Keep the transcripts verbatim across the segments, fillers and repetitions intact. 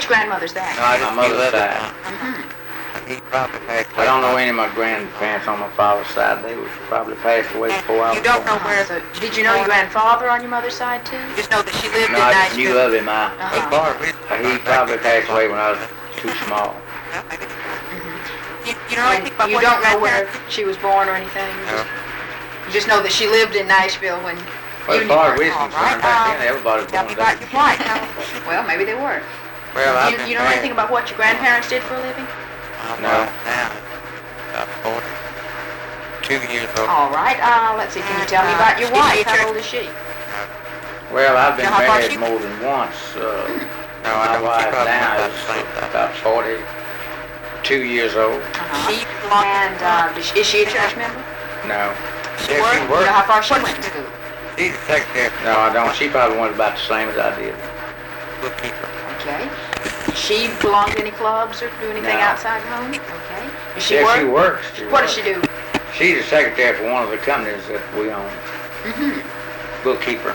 grandmother's that? No, I just My mother's knew side. Mm-hmm. He probably passed I don't know any of my grandparents on my father's side. They was probably passed away before I was You don't know born. where, so, did you know your grandfather on your mother's side too? You just know that she lived No, in I just Nashville? knew of him. I, Uh-huh. As far as we he probably passed away when I was too small. You, you don't know anything about you what don't know where she was born or anything? No. You just know that she lived in Nashville when Well, you as knew far as her. we're All concerned, right. back Uh, then everybody was Tell born me about your there. wife. Well, maybe they were. Well, I've You, been you know anything about what your grandparents did for a living? No. Now, about forty-two years old. All right. Uh, let's see. Can you tell me about your wife? How old is she? Well, I've been You know how far married she- more than once. Uh, No, I my don't. She wife probably now about is the same time. about forty-two years old. Uh-huh. She and uh, is she- is she a church member? No, She Yeah, worked. she You know worked. how far she went to school? She's the secretary, no, I don't. She probably went about the same as I did. bookkeeper. Okay. Does she belong to any clubs or do anything No. outside the home? Okay. Does she yeah, work? she works. She What does works. she do? She's a secretary for one of the companies that we own. Mm-hmm. Bookkeeper.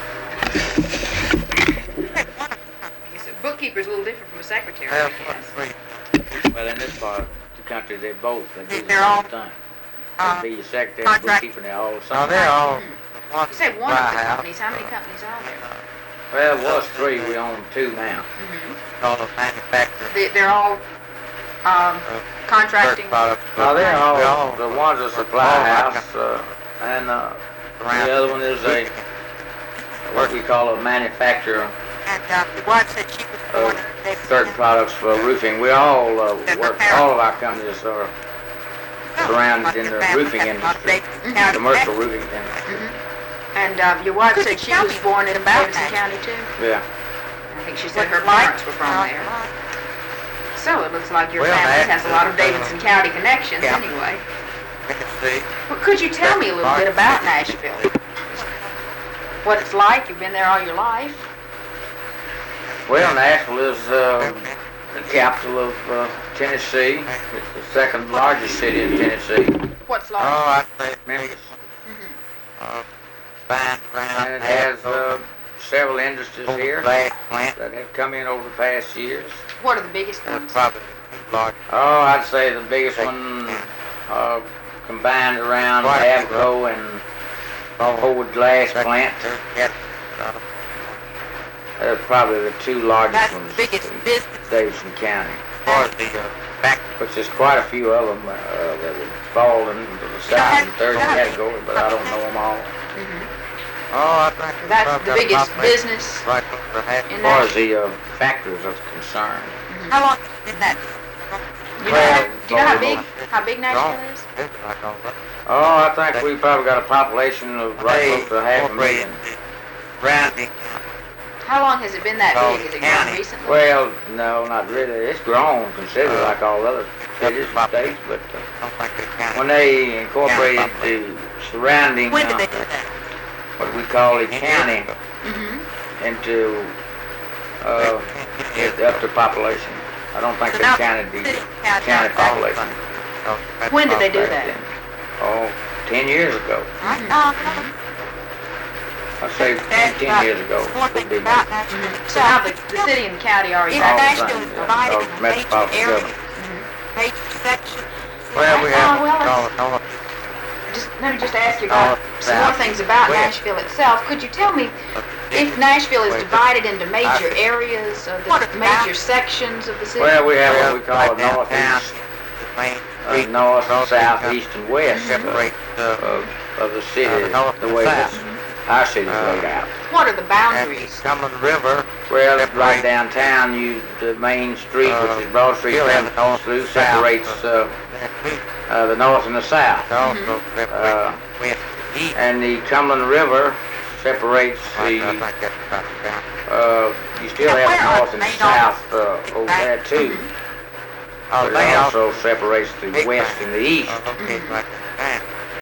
Bookkeeper's a little different from a secretary. Well, I guess. three. Well, in this part of the country, they both. They do the They're all, same thing. uh, They be a secretary, contract- bookkeeper, and they're all the No, same. they're all. You said one of the companies. How many companies are there? Well, it was three. We own two now. Mm-hmm. Called a manufacturer. They, they're all um, of contracting. certain products. No, they're all, They're all the one's a supply all house, uh, and uh, around the other one is a, what we call a manufacturer And uh, your wife said she was born of in Davidson certain County. products for roofing. We all uh, That her work, parents- all of our companies are surrounded in the roofing industry, Mhm. commercial roofing industry. Mhm. And uh, your wife Could said you she tell was me born in about Davidson that? County too? Yeah. I think she said her parents were from there. So it looks like your Well, family that- has a lot of Davidson County connections Yeah. anyway. Tennessee. Well, could you tell me a little bit about Nashville? What it's like? You've been there all your life. Well, Nashville is uh, the capital of uh, Tennessee. It's the second largest city in Tennessee. What's Oh, like? I say Memphis. Mhm. uh, fine ground. And it has uh, several industries here glass plant. that have come in over the past years. What are the biggest That's ones? probably large. Oh, I'd say the biggest one uh, combined around Avco and Forward Glass Plant. They're probably the two largest That's ones the biggest in business. Davidson County. As far as the uh, back, Which there's quite a few of them uh, that would fall into the second and third category, but I don't know them all. Mhm. oh, I think it's That's probably the got a biggest population business right over half. in As far as Nashville. the uh, factories are concerned, How long has been that? You know, Well, how- do you know how probably big how big Nashville is? It's like all that. oh, I think we probably got a population of right close to half a million. Rounding. How long has it been that Oh, big? Has it grown county. recently? Well, no, not really. It's grown considerably Uh, like all other cities and states, but uh, I don't think they count. when they incorporated the surrounding, When did uh, they do that? what we call the county, Mm-hmm. into uh, it, up to population, I don't think So they now counted the city counts county out population When did they do back that? then. Oh, ten years ago. Mhm. Uh, I say ten years ago. One Would thing be about my- Nashville. So how the, the city and the county are If all the evolving? Nashville same, is yeah. divided Oh, into major metropolitan areas, government. major sections. Well, we Oh, have well, call it north. Just, let me just ask you about Oh, some more south, things about west. Nashville itself. Could you tell me if Nashville is divided into major areas or What the about- major sections of the city? Well, we have what we call Right a north, downtown, east, the main uh, street north, north, south, east, and west uh, separate the of, of the city, Uh, the north the and way the this, our city's Uh, laid out. What are the and boundaries? the Cumberland River. Well, separate, right downtown, you the main street, uh, which is Broad Street, still have comes the north through, and south, separates uh, uh, the north and the south. Also separate Uh, west and east. And the Cumberland River separates I the, think that's about the count. uh, you still Now, have where the are north the and the main south uh, over there too. Oh, But they it also also separates the Big west Bang. and the east. are located right